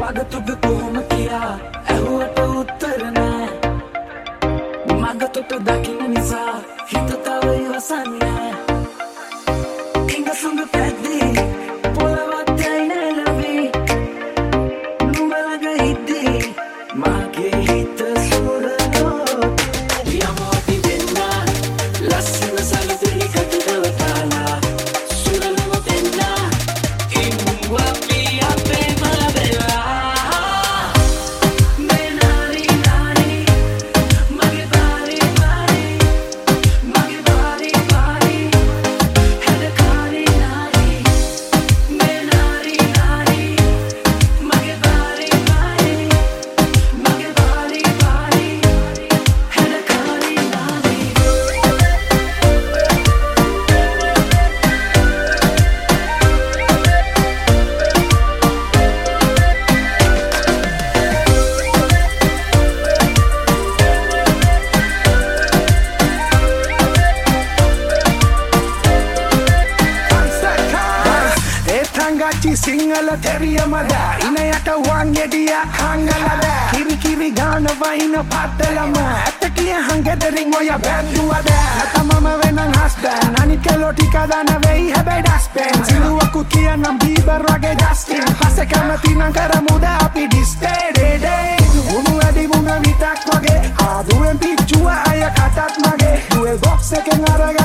වගතුග කොහොම කියා ඇහුවට උත්තර නෑ මගතොට දකින්න නිසා හිත තව ඉවසන්නේ ඉඟ සුඟ පැද්දී පොළවත් යයි නැලවී නුඹ ළඟ හිද්දී මගේ හිත සුරනෝටේ යමු අපි දෙන්න ලස්සන සලුදිරි කටුදවතාලා සුරලම දෙන්න ඉම්මු අපි අපේම වෙලා මේ නාරි නාරි මගේ බාරි බාරි මගේ බාරි බාරි හැඩකාරි නාරි මේ නාරි නාරි මගේ බාරි බාරි මගේ බාරි බාරි හැඩකාරි නාරි ඒතංගච්චි සිංහල තෙරියමද ඉනයට වංගෙඩිය හංගලද කිරි කිරි ගාන වයින පත්තලම ඇත්ත කිය හංගෙදරින් ඔය බැන්දුවද නැතමම වෙනං හස්බෑන් අනිත් කෙලෝ ටික දන වෙයි හැබැයි ඩස්පෙන් සිරුවකුත් කියනම් බීබර් වගේ ජස්ටින් පස්සේ කැමතිනම් කරමුද අපි ඩිස්ටේඩේ උණු වැඩි මුණ විතක් වගේ ආදුවෙන් පිච්චුව අය කටත් මගේ ඩුවල් බොක්ස් එකෙන් අරග